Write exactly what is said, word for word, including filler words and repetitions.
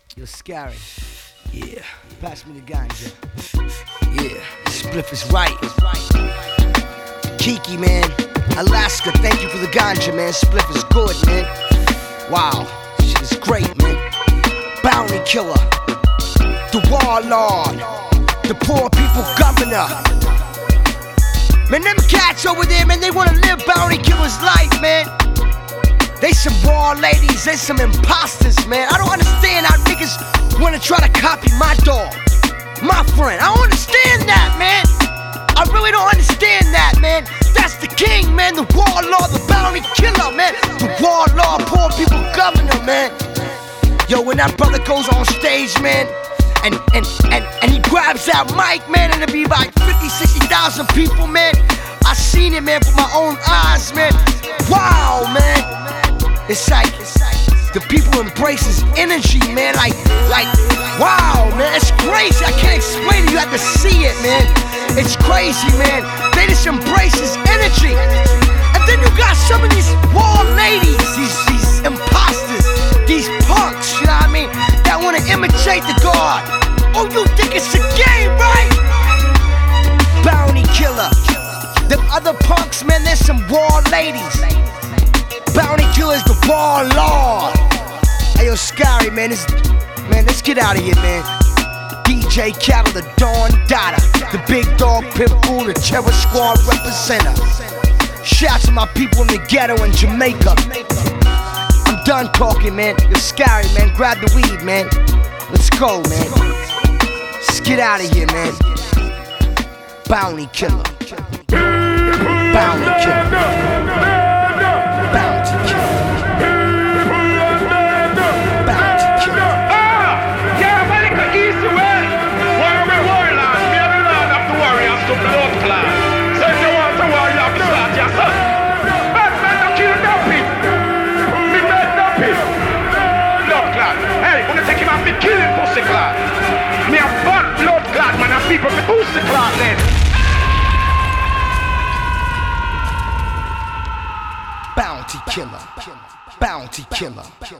You're scary. Yeah. Pass me the ganja. Yeah. Spliff is right. Kiki, man. Alaska, thank you for the ganja, man. Spliff is good, man. Wow. Shit is great, man. Bounty killer. The warlord. The poor people governor. Man, them cats over there, man, they wanna live bounty killer's life, man. They some raw ladies, they some imposters, man. I don't understand how niggas wanna try to copy my dog, my friend. I don't understand that, man. I really don't understand that, man. That's the king, man, the warlord, the bounty killer, man. The warlord, poor people governor, man. Yo, when that brother goes on stage, man, and and and, and he grabs that mic, man, and it'll be like fifty, sixty thousand people, man. I seen it, man, with my own eyes, man. Wow, man. It's like the people embrace his energy, man. Like, like, wow, man. It's crazy. I can't explain it. You have to see it, man. It's crazy, man. They just embrace his energy. And then you got some of these wall ladies, these, these imposters, these punks, you know what I mean, that want to imitate the God. Oh, you think it's a game, right? Bounty killer. Them other punks, man, there's some wall ladies. Bounty killer's the warlord. Hey, yo, Scary, man, this, man, let's get out of here, man. D J Cattle, the Dawn Dada, the Big Dog Pitbull, the Terror Squad representer. Shout to my people in the ghetto in Jamaica. I'm done talking, man. You're Scary, man. Grab the weed, man. Let's go, man. Let's get out of here, man. Bounty killer. Bounty killer. Killing pussy clot. Me a bad blood clot, man, and people be pussy clot then. Bounty killer. Bounty killer.